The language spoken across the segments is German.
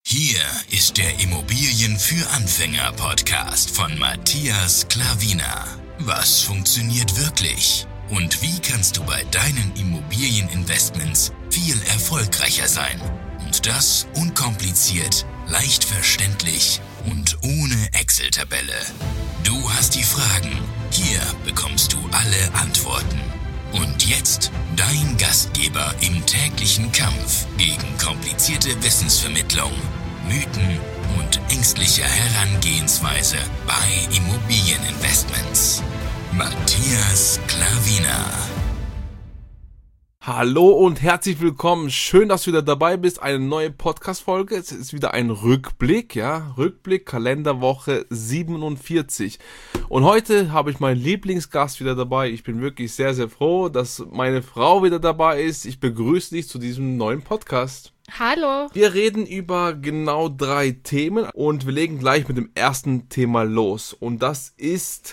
Hier ist der Immobilien für Anfänger Podcast von Matthias Klavina. Was funktioniert wirklich? Und wie kannst du bei deinen Immobilieninvestments viel erfolgreicher sein? Und das unkompliziert, leicht verständlich und ohne Excel-Tabelle. Du hast die Fragen, hier bekommst du alle Antworten. Und jetzt dein Gastgeber im täglichen Kampf gegen komplizierte Wissensvermittlung, Mythen und ängstliche Herangehensweise bei Immobilieninvestments. Matthias Klavina. Hallo und herzlich willkommen. Schön, dass du wieder dabei bist. Eine neue Podcast-Folge. Es ist wieder ein Rückblick, Rückblick, Kalenderwoche 47. Und heute habe ich meinen Lieblingsgast wieder dabei. Ich bin wirklich sehr, sehr froh, dass meine Frau wieder dabei ist. Ich begrüße dich zu diesem neuen Podcast. Hallo. Wir reden über genau 3 Themen und wir legen gleich mit dem ersten Thema los. Und das ist,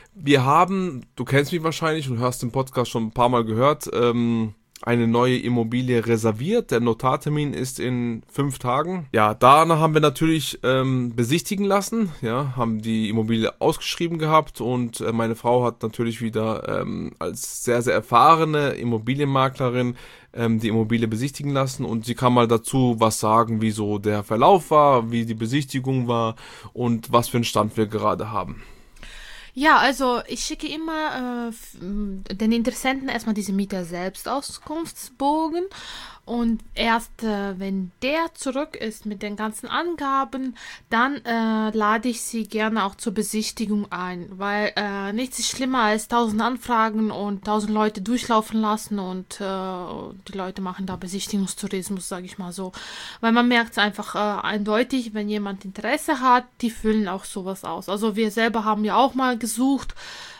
du kennst mich wahrscheinlich und hörst den Podcast schon ein paar Mal gehört, eine neue Immobilie reserviert. Der Notartermin ist in 5 Tagen. Ja, danach haben wir natürlich besichtigen lassen, haben die Immobilie ausgeschrieben gehabt und meine Frau hat natürlich wieder als sehr, sehr erfahrene Immobilienmaklerin die Immobilie besichtigen lassen und sie kann mal dazu was sagen, wie so der Verlauf war, wie die Besichtigung war und was für einen Stand wir gerade haben. Ja, also ich schicke immer den Interessenten erstmal diese Mieter-Selbstauskunftsbogen und erst wenn der zurück ist mit den ganzen Angaben, dann lade ich sie gerne auch zur Besichtigung ein, weil nichts ist schlimmer als 1000 Anfragen und 1000 Leute durchlaufen lassen und die Leute machen da Besichtigungstourismus, sage ich mal so, weil man merkt es einfach eindeutig, wenn jemand Interesse hat, die füllen auch sowas aus. Also wir selber haben ja auch mal gesucht,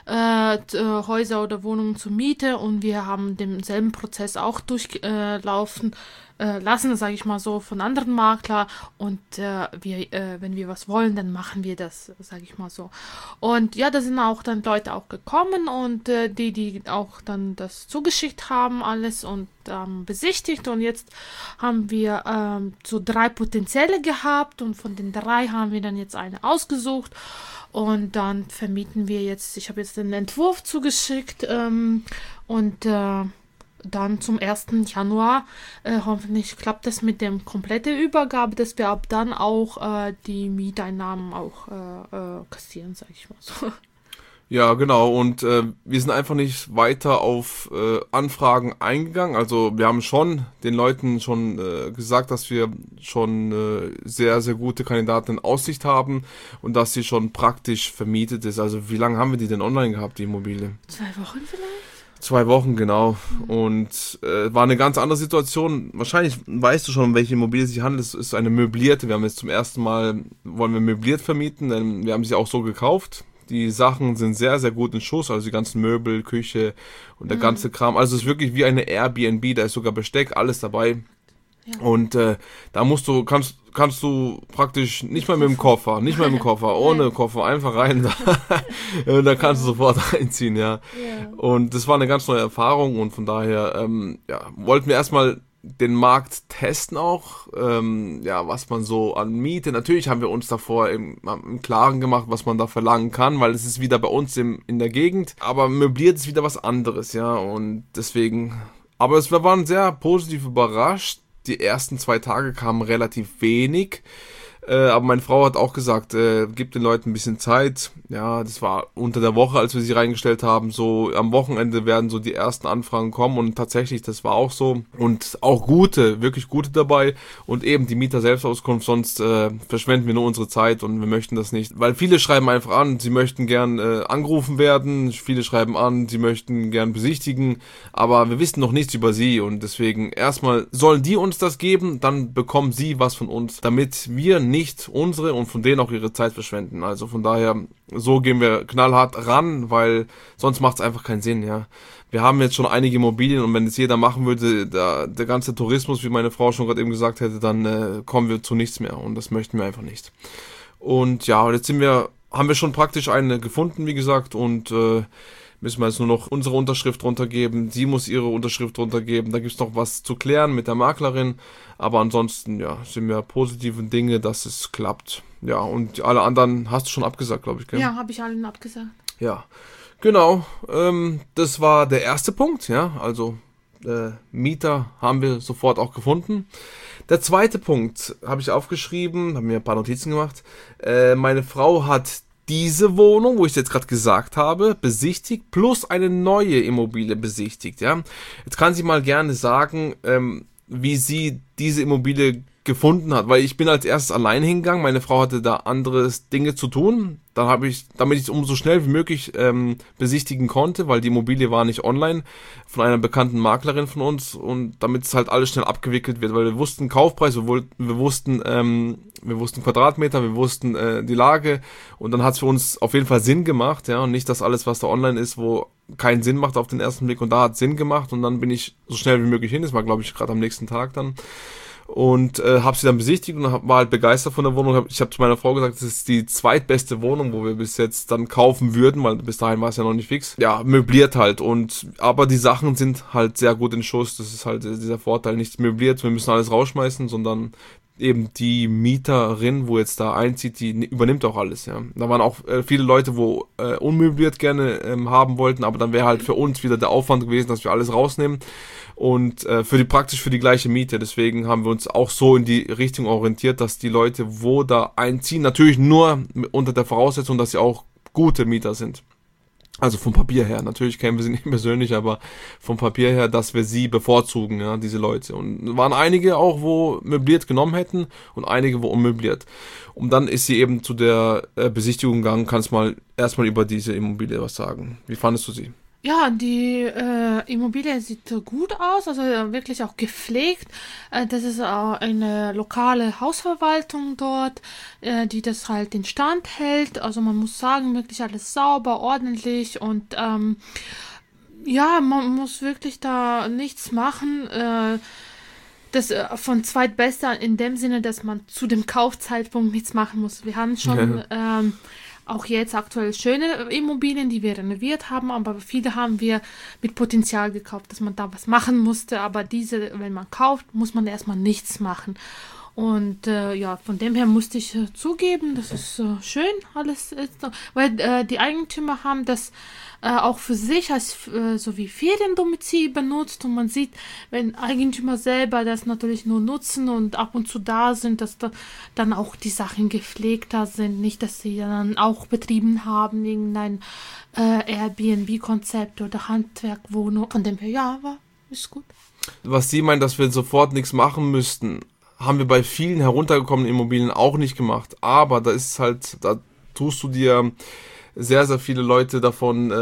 Häuser oder Wohnungen zur Miete und wir haben denselben Prozess auch durchlaufen lassen, sage ich mal so, von anderen Maklern und wenn wir was wollen, dann machen wir das, sage ich mal so. Und ja, da sind auch dann Leute auch gekommen und die auch dann das zugeschickt haben, alles und besichtigt und jetzt haben wir so 3 Potenzielle gehabt und von den 3 haben wir dann jetzt eine ausgesucht. Und dann vermieten wir jetzt, ich habe jetzt den Entwurf zugeschickt und dann zum 1. Januar hoffentlich klappt das mit der kompletten Übergabe, dass wir ab dann auch die Mieteinnahmen auch kassieren, sage ich mal so. Ja, genau. Und wir sind einfach nicht weiter auf Anfragen eingegangen. Also wir haben schon den Leuten schon gesagt, dass wir schon sehr, sehr gute Kandidaten in Aussicht haben und dass sie schon praktisch vermietet ist. Also wie lange haben wir die denn online gehabt, die Immobilie? 2 Wochen vielleicht? 2 Wochen, genau. Und war eine ganz andere Situation. Wahrscheinlich weißt du schon, um welche Immobilie es sich handelt. Es ist eine möblierte. Wir haben jetzt zum ersten Mal, wollen wir möbliert vermieten, denn wir haben sie auch so gekauft. Die Sachen sind sehr, sehr gut in Schuss, also die ganzen Möbel, Küche und der ganze Kram. Also es ist wirklich wie eine Airbnb, da ist sogar Besteck, alles dabei. Ja. Und da kannst du praktisch nicht mal mit dem Koffer, ohne Koffer, einfach rein und da kannst du sofort reinziehen, ja. Und das war eine ganz neue Erfahrung und von daher wollten wir erstmal den Markt testen auch, was man so an Miete. Natürlich haben wir uns davor im Klaren gemacht, was man da verlangen kann, weil es ist wieder bei uns in der Gegend, aber möbliert ist wieder was anderes, und deswegen, aber wir waren sehr positiv überrascht. Die ersten 2 Tage kamen relativ wenig, aber meine Frau hat auch gesagt, gib den Leuten ein bisschen Zeit. Ja, das war unter der Woche, als wir sie reingestellt haben, so am Wochenende werden so die ersten Anfragen kommen und tatsächlich, das war auch so und auch wirklich gute dabei und eben die Mieter-Selbstauskunft, sonst verschwenden wir nur unsere Zeit und wir möchten das nicht, weil viele schreiben einfach an, sie möchten gern angerufen werden, viele schreiben an, sie möchten gern besichtigen, aber wir wissen noch nichts über sie und deswegen erstmal sollen die uns das geben, dann bekommen sie was von uns, damit wir nicht unsere und von denen auch ihre Zeit verschwenden. Also von daher, so gehen wir knallhart ran, weil sonst macht es einfach keinen Sinn, Wir haben jetzt schon einige Immobilien und wenn es jeder machen würde, der ganze Tourismus, wie meine Frau schon gerade eben gesagt hätte, dann kommen wir zu nichts mehr und das möchten wir einfach nicht. Und ja, jetzt haben wir schon praktisch eine gefunden, wie gesagt, und müssen wir jetzt nur noch unsere Unterschrift drunter geben, sie muss ihre Unterschrift drunter geben, da gibt es noch was zu klären mit der Maklerin, aber ansonsten, ja, sind wir positiven Dinge, dass es klappt. Ja, und alle anderen hast du schon abgesagt, glaube ich, gell? Ja, habe ich allen abgesagt. Ja, genau, das war der erste Punkt, ja, also Mieter haben wir sofort auch gefunden. Der zweite Punkt habe ich aufgeschrieben, habe mir ein paar Notizen gemacht. Meine Frau hat diese Wohnung, wo ich es jetzt gerade gesagt habe, besichtigt, plus eine neue Immobilie besichtigt. Ja, jetzt kann sie mal gerne sagen, wie sie diese Immobilie gefunden hat, weil ich bin als erstes allein hingegangen, meine Frau hatte da andere Dinge zu tun, dann habe ich, damit ich es umso schnell wie möglich besichtigen konnte, weil die Immobilie war nicht online, von einer bekannten Maklerin von uns und damit es halt alles schnell abgewickelt wird, weil wir wussten Kaufpreis, wir wussten Quadratmeter, wir wussten die Lage und dann hat es für uns auf jeden Fall Sinn gemacht, ja, und nicht das alles, was da online ist, wo keinen Sinn macht auf den ersten Blick und da hat es Sinn gemacht und dann bin ich so schnell wie möglich hin, das war glaube ich gerade am nächsten Tag dann. Und habe sie dann besichtigt und war halt begeistert von der Wohnung. Ich habe zu meiner Frau gesagt, das ist die zweitbeste Wohnung, wo wir bis jetzt dann kaufen würden, weil bis dahin war es ja noch nicht fix. Ja, möbliert halt. Aber die Sachen sind halt sehr gut in Schuss. Das ist halt dieser Vorteil, nicht möbliert, wir müssen alles rausschmeißen, sondern eben die Mieterin, wo jetzt da einzieht, die übernimmt auch alles. Ja, da waren auch viele Leute, wo unmöbliert gerne haben wollten, aber dann wäre halt für uns wieder der Aufwand gewesen, dass wir alles rausnehmen. Und praktisch für die gleiche Miete. Deswegen haben wir uns auch so in die Richtung orientiert, dass die Leute, wo da einziehen, natürlich nur unter der Voraussetzung, dass sie auch gute Mieter sind. Also vom Papier her. Natürlich kennen wir sie nicht persönlich, aber vom Papier her, dass wir sie bevorzugen, ja, diese Leute. Und waren einige auch, wo möbliert genommen hätten und einige, wo unmöbliert. Und dann ist sie eben zu der Besichtigung gegangen. Kannst mal erstmal über diese Immobilie was sagen. Wie fandest du sie? Ja, die Immobilie sieht gut aus, also wirklich auch gepflegt. Das ist auch eine lokale Hausverwaltung dort, die das halt instand hält. Also man muss sagen, wirklich alles sauber, ordentlich und ja, man muss wirklich da nichts machen. Das von zweitbester in dem Sinne, dass man zu dem Kaufzeitpunkt nichts machen muss. Wir haben schon auch jetzt aktuell schöne Immobilien, die wir renoviert haben, aber viele haben wir mit Potenzial gekauft, dass man da was machen musste, aber diese, wenn man kauft, muss man erstmal nichts machen. Und ja, von dem her musste ich zugeben, das ist schön, alles ist, weil die Eigentümer haben das auch für sich als so wie Feriendomizil benutzt und man sieht, wenn Eigentümer selber das natürlich nur nutzen und ab und zu da sind, dass da dann auch die Sachen gepflegter sind, nicht, dass sie dann auch betrieben haben, irgendein Airbnb-Konzept oder Handwerkwohnung. Von dem her, ja, ist gut. Was sie meint, dass wir sofort nichts machen müssten, haben wir bei vielen heruntergekommenen Immobilien auch nicht gemacht. Aber da ist halt, da tust du dir sehr, sehr viele Leute davon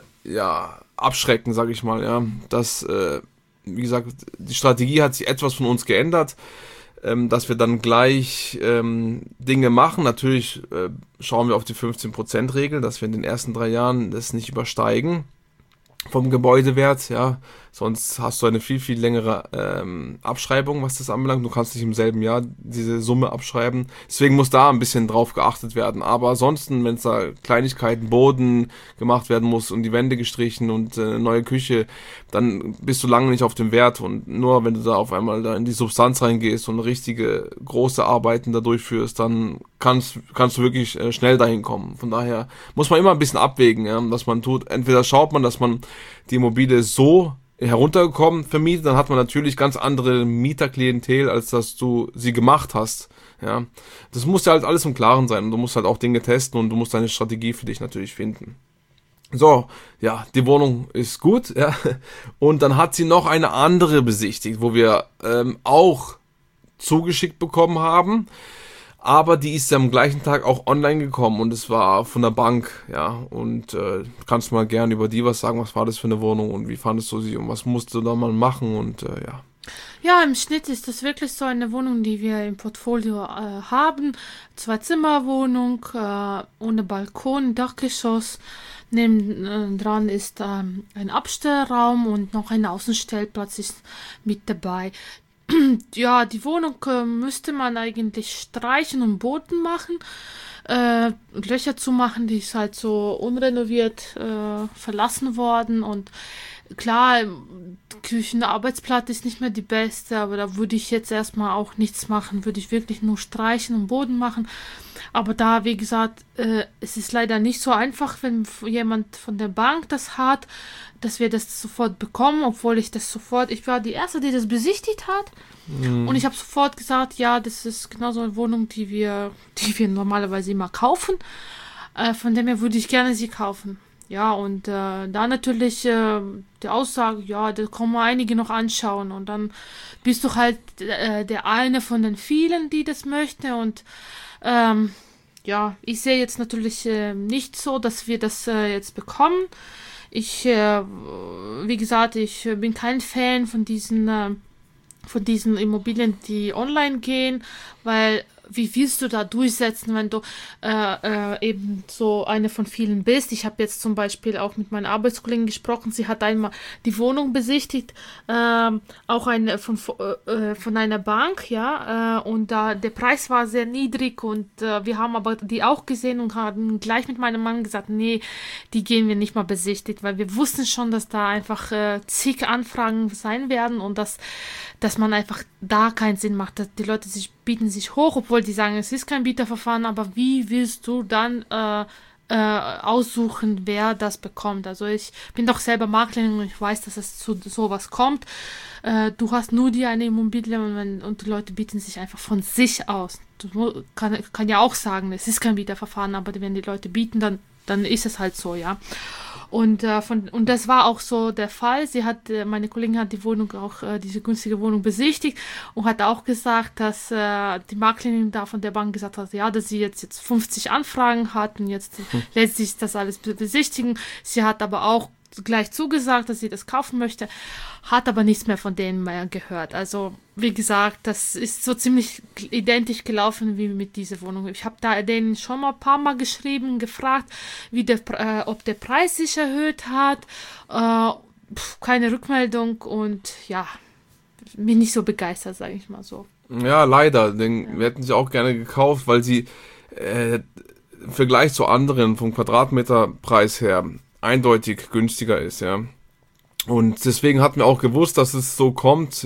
abschrecken, sage ich mal. Ja, dass, wie gesagt, die Strategie hat sich etwas von uns geändert, dass wir dann gleich Dinge machen. Natürlich schauen wir auf die 15%-Regel, dass wir in den ersten 3 Jahren das nicht übersteigen vom Gebäudewert, ja, sonst hast du eine viel, viel längere Abschreibung, was das anbelangt. Du kannst nicht im selben Jahr diese Summe abschreiben. Deswegen muss da ein bisschen drauf geachtet werden. Aber ansonsten, wenn es da Kleinigkeiten, Boden gemacht werden muss und die Wände gestrichen und neue Küche, dann bist du lange nicht auf dem Wert. Und nur wenn du da auf einmal da in die Substanz reingehst und richtige große Arbeiten da durchführst, dann kannst du wirklich schnell dahin kommen. Von daher muss man immer ein bisschen abwägen, ja, was man tut. Entweder schaut man, dass man die Immobilie so heruntergekommen vermietet, dann hat man natürlich ganz andere Mieterklientel, als dass du sie gemacht hast. Ja, das muss ja halt alles im Klaren sein und du musst halt auch Dinge testen und du musst deine Strategie für dich natürlich finden. So, ja, die Wohnung ist gut, ja, und dann hat sie noch eine andere besichtigt, wo wir auch zugeschickt bekommen haben. Aber die ist am gleichen Tag auch online gekommen und es war von der Bank, ja, und kannst du mal gerne über die was sagen, was war das für eine Wohnung und wie fandest du sie und was musst du da mal machen und ja. Ja, im Schnitt ist das wirklich so eine Wohnung, die wir im Portfolio haben. 2-Zimmer-Wohnung, ohne Balkon, Dachgeschoss. Nebendran ist ein Abstellraum und noch ein Außenstellplatz ist mit dabei. Ja, die Wohnung müsste man eigentlich streichen und Boden machen. Löcher zu machen, die ist halt so unrenoviert verlassen worden und klar, Küchenarbeitsplatte ist nicht mehr die beste, aber da würde ich jetzt erstmal auch nichts machen, würde ich wirklich nur streichen und Boden machen. Aber da, wie gesagt, es ist leider nicht so einfach, wenn jemand von der Bank das hat, dass wir das sofort bekommen, obwohl ich war die Erste, die das besichtigt hat. Und ich habe sofort gesagt, ja, das ist genau so eine Wohnung, die wir normalerweise immer kaufen. Von dem her würde ich gerne sie kaufen. Ja, und da natürlich die Aussage, ja, da kommen einige noch anschauen und dann bist du halt der eine von den vielen, die das möchte und ja, ich sehe jetzt natürlich nicht so, dass wir das jetzt bekommen. Wie gesagt, ich bin kein Fan von diesen Immobilien, die online gehen, weil wie willst du da durchsetzen, wenn du eben so eine von vielen bist? Ich habe jetzt zum Beispiel auch mit meiner Arbeitskollegin gesprochen, sie hat einmal die Wohnung besichtigt, auch von einer Bank, ja, und der Preis war sehr niedrig und wir haben aber die auch gesehen und haben gleich mit meinem Mann gesagt, nee, die gehen wir nicht mal besichtigt, weil wir wussten schon, dass da einfach zig Anfragen sein werden und dass man einfach da keinen Sinn macht. Die Leute bieten sich hoch, obwohl die sagen, es ist kein Bieterverfahren, aber wie willst du dann aussuchen, wer das bekommt? Also ich bin doch selber Maklerin und ich weiß, dass es zu sowas kommt. Du hast nur die eine Immobilie und die Leute bieten sich einfach von sich aus. Du kann ja auch sagen, es ist kein Bieterverfahren, aber wenn die Leute bieten, dann ist es halt so, ja. Und das war auch so der Fall. Meine Kollegin hat die Wohnung auch, diese günstige Wohnung besichtigt und hat auch gesagt, dass die Maklerin da von der Bank gesagt hat, ja, dass sie jetzt 50 Anfragen hat und jetzt lässt sich das alles besichtigen. Sie hat aber auch gleich zugesagt, dass sie das kaufen möchte, hat aber nichts mehr von denen mehr gehört. Also, wie gesagt, das ist so ziemlich identisch gelaufen wie mit dieser Wohnung. Ich habe da denen schon mal ein paar Mal geschrieben, gefragt, ob der Preis sich erhöht hat. Keine Rückmeldung und ja, bin nicht so begeistert, sage ich mal so. Ja, leider, denn wir hätten sie auch gerne gekauft, weil sie im Vergleich zu anderen vom Quadratmeterpreis her eindeutig günstiger ist, ja. Und deswegen hatten wir auch gewusst, dass es so kommt,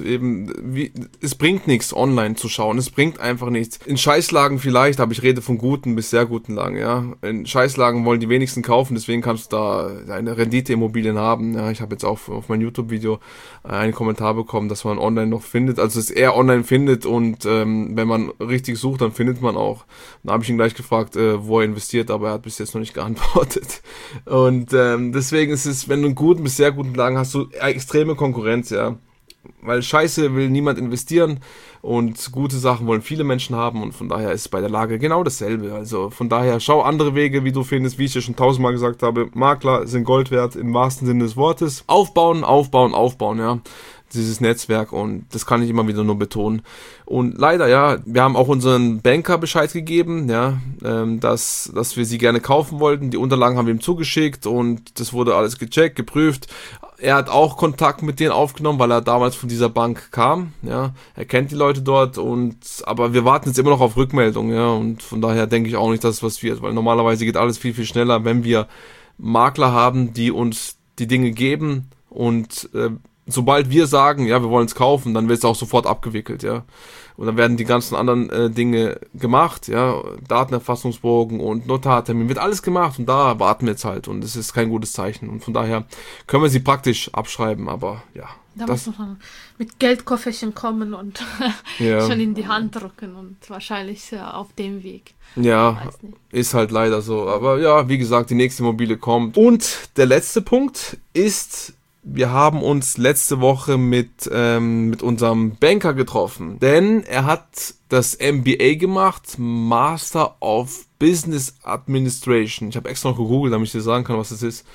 es bringt nichts, online zu schauen, es bringt einfach nichts. In Scheißlagen vielleicht, aber ich rede von guten bis sehr guten Lagen, ja. In Scheißlagen wollen die wenigsten kaufen, deswegen kannst du da eine Renditeimmobilien haben, ja. Ich habe jetzt auch auf mein YouTube-Video einen Kommentar bekommen, dass man online noch findet, also es eher online findet und wenn man richtig sucht, dann findet man auch. Da habe ich ihn gleich gefragt, wo er investiert, aber er hat bis jetzt noch nicht geantwortet. Und deswegen ist es, wenn du einen guten bis sehr guten Lagen hast, so extreme Konkurrenz, ja. Weil Scheiße will niemand investieren und gute Sachen wollen viele Menschen haben und von daher ist es bei der Lage genau dasselbe. Also von daher schau andere Wege, wie du findest, wie ich dir schon 1000-mal gesagt habe. Makler sind Gold wert im wahrsten Sinne des Wortes. Aufbauen, ja. Dieses Netzwerk und das kann ich immer wieder nur betonen. Und leider, ja, wir haben auch unseren Banker Bescheid gegeben, ja, dass wir sie gerne kaufen wollten. Die Unterlagen haben wir ihm zugeschickt und das wurde alles gecheckt, geprüft. Er hat auch Kontakt mit denen aufgenommen, weil er damals von dieser Bank kam, ja. Er kennt die Leute dort aber wir warten jetzt immer noch auf Rückmeldung, ja. Und von daher denke ich auch nicht, dass es was wird, weil normalerweise geht alles viel, viel schneller, wenn wir Makler haben, die uns die Dinge geben und sobald wir sagen, ja, wir wollen es kaufen, dann wird es auch sofort abgewickelt, ja. Und dann werden die ganzen anderen Dinge gemacht, ja, Datenerfassungsbogen und Notartermin, wird alles gemacht und da warten wir jetzt halt und das ist kein gutes Zeichen und von daher können wir sie praktisch abschreiben, aber ja. Da muss man mit Geldkofferchen kommen und schon in die Hand drücken und wahrscheinlich auf dem Weg. Ja, ist halt leider so, aber ja, wie gesagt, die nächste Immobilie kommt. Und der letzte Punkt ist, wir haben uns letzte Woche mit unserem Banker getroffen, denn er hat das MBA gemacht, Master of Business Administration. Ich habe extra noch gegoogelt, damit ich dir sagen kann, was das ist.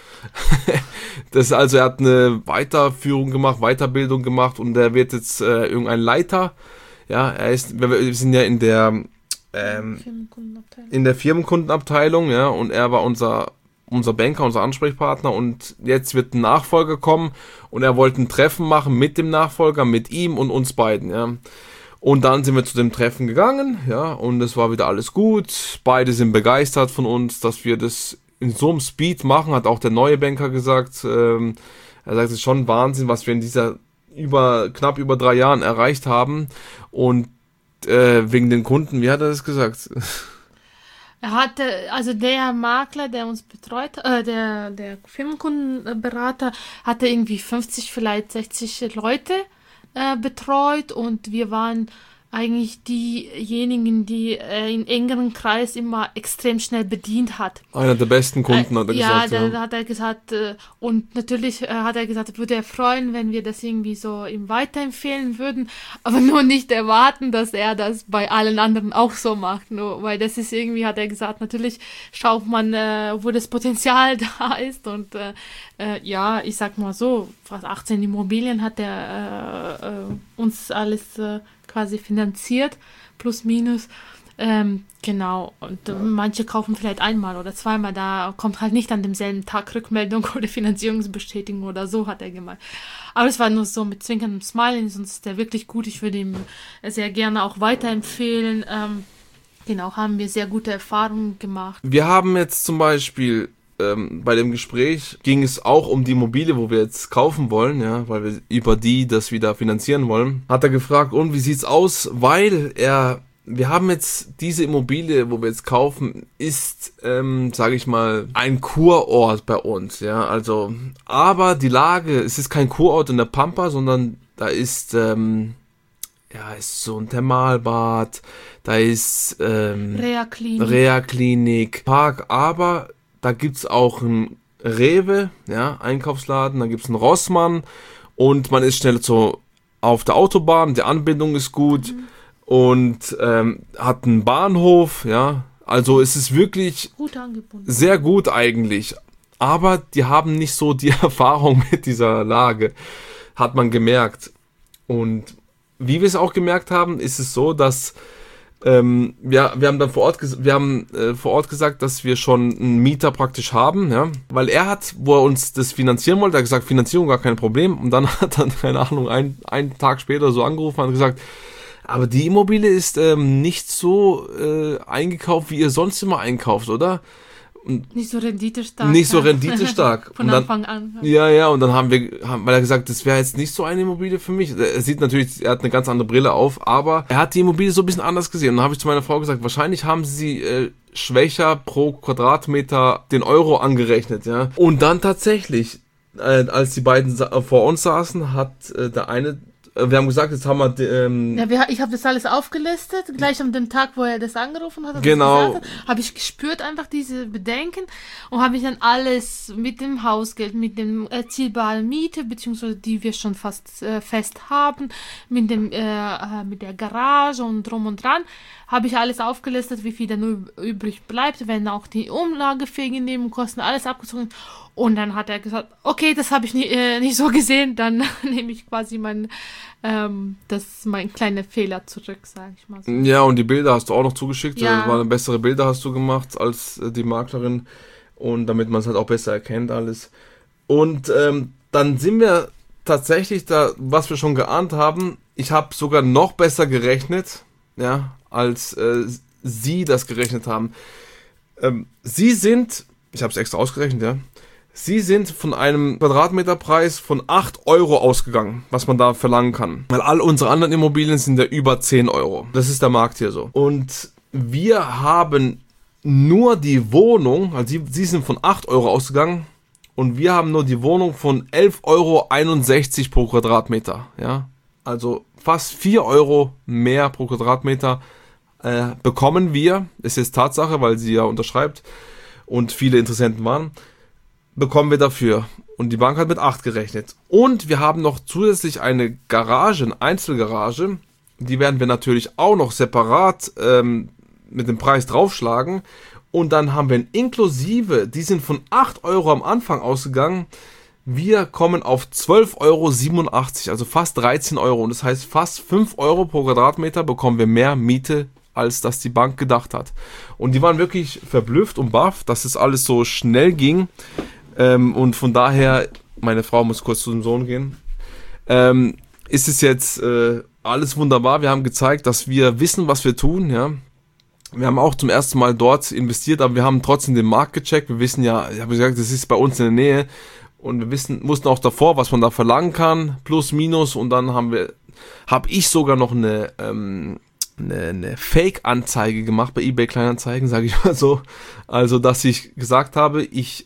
Er hat eine Weiterbildung gemacht und er wird jetzt irgendein Leiter. Ja, wir sind ja in der Firmenkundenabteilung, ja, und er war unser Banker, unser Ansprechpartner und jetzt wird ein Nachfolger kommen und er wollte ein Treffen machen mit dem Nachfolger, mit ihm und uns beiden, ja. Und dann sind wir zu dem Treffen gegangen, ja, und es war wieder alles gut. Beide sind begeistert von uns, dass wir das in so einem Speed machen, hat auch der neue Banker gesagt. Er sagt, es ist schon Wahnsinn, was wir in dieser knapp über 3 Jahren erreicht haben. Und wegen den Kunden, wie hat er das gesagt? Er hatte, also der Makler, der uns betreut, der Firmenkundenberater, hatte irgendwie 50, vielleicht 60 Leute betreut und wir waren eigentlich diejenigen, die in engeren Kreis immer extrem schnell bedient hat. Einer der besten Kunden, hat er gesagt. Ja, da hat er gesagt, und natürlich hat er gesagt, würde er freuen, wenn wir das irgendwie so ihm weiterempfehlen würden, aber nur nicht erwarten, dass er das bei allen anderen auch so macht, nur, weil das ist irgendwie, hat er gesagt, natürlich schaut man, wo das Potenzial da ist und ja, ich sag mal so, fast 18 Immobilien hat er uns alles quasi finanziert, plus minus. Genau, und manche kaufen vielleicht einmal oder zweimal, da kommt halt nicht an demselben Tag Rückmeldung oder Finanzierungsbestätigung oder so, hat er gemeint. Aber es war nur so mit zwinkerndem Smiley, sonst ist der wirklich gut. Ich würde ihm sehr gerne auch weiterempfehlen. Genau, haben wir sehr gute Erfahrungen gemacht. Wir haben jetzt zum Beispiel bei dem Gespräch ging es auch um die Immobilie, wo wir jetzt kaufen wollen, ja, weil wir über die das wieder finanzieren wollen. Hat er gefragt, und wie sieht's aus? Weil wir haben jetzt diese Immobilie, wo wir jetzt kaufen, ist, sage ich mal, ein Kurort bei uns, ja, also, aber die Lage, es ist kein Kurort in der Pampa, sondern da ist, ist so ein Thermalbad, da ist, Reha-Klinik, Park, aber da gibt's auch ein Rewe, ja, Einkaufsladen, da gibt's einen Rossmann und man ist schnell so auf der Autobahn, die Anbindung ist gut und hat einen Bahnhof, ja, also es ist wirklich gut angebunden. Sehr gut eigentlich, aber die haben nicht so die Erfahrung mit dieser Lage, hat man gemerkt. Und wie wir es auch gemerkt haben, ist es so, dass wir haben dann vor Ort gesagt, dass wir schon einen Mieter praktisch haben, ja, weil er hat, wo er uns das finanzieren wollte, er hat gesagt, Finanzierung gar kein Problem, und dann hat er, keine Ahnung, einen Tag später so angerufen und gesagt, aber die Immobilie ist nicht so eingekauft, wie ihr sonst immer einkauft, oder? Und nicht so renditestark. Nicht so renditestark. Von Anfang an. Ja, und dann weil er gesagt, das wäre jetzt nicht so eine Immobilie für mich. Er sieht natürlich, er hat eine ganz andere Brille auf, aber er hat die Immobilie so ein bisschen anders gesehen. Und dann habe ich zu meiner Frau gesagt, wahrscheinlich haben sie schwächer pro Quadratmeter den Euro angerechnet, ja. Und dann tatsächlich, als die beiden vor uns saßen, hat der eine, wir haben gesagt, jetzt haben wir... ich habe das alles aufgelistet, gleich an dem Tag, wo er das angerufen hat. Genau. Habe ich gespürt einfach diese Bedenken und habe ich dann alles mit dem Hausgeld, mit dem erzielbaren Miete, beziehungsweise die wir schon fast fest haben, mit der Garage und drum und dran, habe ich alles aufgelistet, wie viel dann übrig bleibt, wenn auch die umlagefähigen Nebenkosten, alles abgezogen. Und dann hat er gesagt, okay, das habe ich nicht so gesehen, dann nehme ich quasi mein kleiner Fehler zurück, sage ich mal so. Ja, und die Bilder hast du auch noch zugeschickt, ja. Das waren bessere Bilder hast du gemacht als die Maklerin, und damit man es halt auch besser erkennt alles. Und dann sind wir tatsächlich da, was wir schon geahnt haben, ich habe sogar noch besser gerechnet, ja, als sie das gerechnet haben. Sie sind, ich habe es extra ausgerechnet, ja, sie sind von einem Quadratmeterpreis von 8 Euro ausgegangen, was man da verlangen kann. Weil all unsere anderen Immobilien sind ja über 10 Euro. Das ist der Markt hier so. Und wir haben nur die Wohnung, also sie sind von 8 Euro ausgegangen, und wir haben nur die Wohnung von 11,61 Euro pro Quadratmeter. Ja? Also fast 4 Euro mehr pro Quadratmeter bekommen wir. Das ist Tatsache, weil sie ja unterschreibt und viele Interessenten waren. Bekommen wir dafür. Und die Bank hat mit 8 gerechnet. Und wir haben noch zusätzlich eine Garage, eine Einzelgarage. Die werden wir natürlich auch noch separat mit dem Preis draufschlagen. Und dann haben wir ein Inklusive, die sind von 8 Euro am Anfang ausgegangen. Wir kommen auf 12,87 Euro, also fast 13 Euro. Und das heißt, fast 5 Euro pro Quadratmeter bekommen wir mehr Miete, als das die Bank gedacht hat. Und die waren wirklich verblüfft und baff, dass es alles so schnell ging. Und von daher, meine Frau muss kurz zu dem Sohn gehen, ist es jetzt alles wunderbar. Wir haben gezeigt, dass wir wissen, was wir tun, ja. Wir haben auch zum ersten Mal dort investiert, aber wir haben trotzdem den Markt gecheckt. Wir wissen ja, ich habe gesagt, das ist bei uns in der Nähe und wir wussten auch davor, was man da verlangen kann, plus, minus, und dann habe ich sogar noch eine Fake-Anzeige gemacht bei eBay Kleinanzeigen, sage ich mal so. Also, dass ich gesagt habe,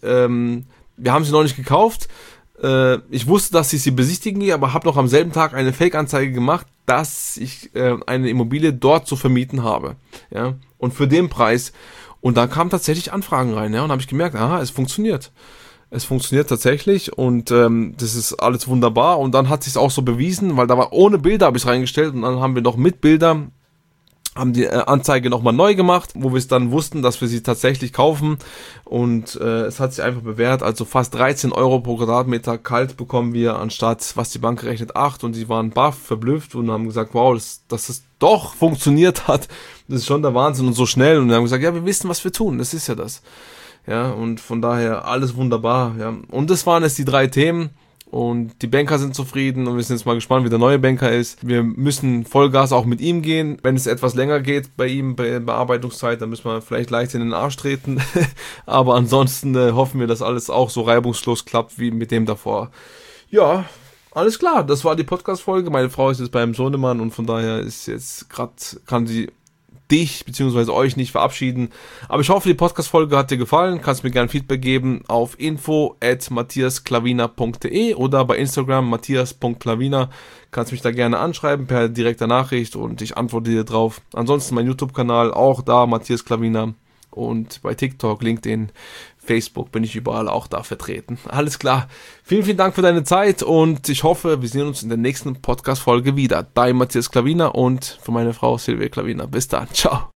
wir haben sie noch nicht gekauft. Ich wusste, dass ich sie besichtigen gehe, aber habe noch am selben Tag eine Fake-Anzeige gemacht, dass ich eine Immobilie dort zu vermieten habe. Ja, und für den Preis. Und da kamen tatsächlich Anfragen rein, ja, und habe ich gemerkt, aha, es funktioniert. Es funktioniert tatsächlich und das ist alles wunderbar. Und dann hat sich auch so bewiesen, weil da war ohne Bilder, habe ich es reingestellt, und dann haben wir noch mit Bildern, haben die Anzeige nochmal neu gemacht, wo wir es dann wussten, dass wir sie tatsächlich kaufen, und es hat sich einfach bewährt. Also fast 13 Euro pro Quadratmeter kalt bekommen wir, anstatt, was die Bank gerechnet, 8, und die waren baff, verblüfft und haben gesagt, wow, dass das doch funktioniert hat, das ist schon der Wahnsinn, und so schnell. Und wir haben gesagt, ja, wir wissen, was wir tun, das ist ja das. Ja, und von daher alles wunderbar, ja. Und das waren jetzt die 3 Themen. Und die Banker sind zufrieden, und wir sind jetzt mal gespannt, wie der neue Banker ist. Wir müssen Vollgas auch mit ihm gehen. Wenn es etwas länger geht bei ihm, bei Bearbeitungszeit, dann müssen wir vielleicht leicht in den Arsch treten. Aber ansonsten hoffen wir, dass alles auch so reibungslos klappt wie mit dem davor. Ja, alles klar. Das war die Podcast-Folge. Meine Frau ist jetzt beim Sohnemann, und von daher ist jetzt gerade, kann sie dich bzw. euch nicht verabschieden. Aber ich hoffe, die Podcast-Folge hat dir gefallen. Kannst mir gerne Feedback geben auf info@matthiasklavina.de oder bei Instagram matthias.klavina. Kannst mich da gerne anschreiben per direkter Nachricht und ich antworte dir drauf. Ansonsten mein YouTube-Kanal, auch da Matthias Klavina, und bei TikTok, LinkedIn, Facebook bin ich überall auch da vertreten. Alles klar. Vielen, vielen Dank für deine Zeit, und ich hoffe, wir sehen uns in der nächsten Podcast-Folge wieder. Dein Matthias Klavina und für meine Frau Silvia Klavina. Bis dann. Ciao.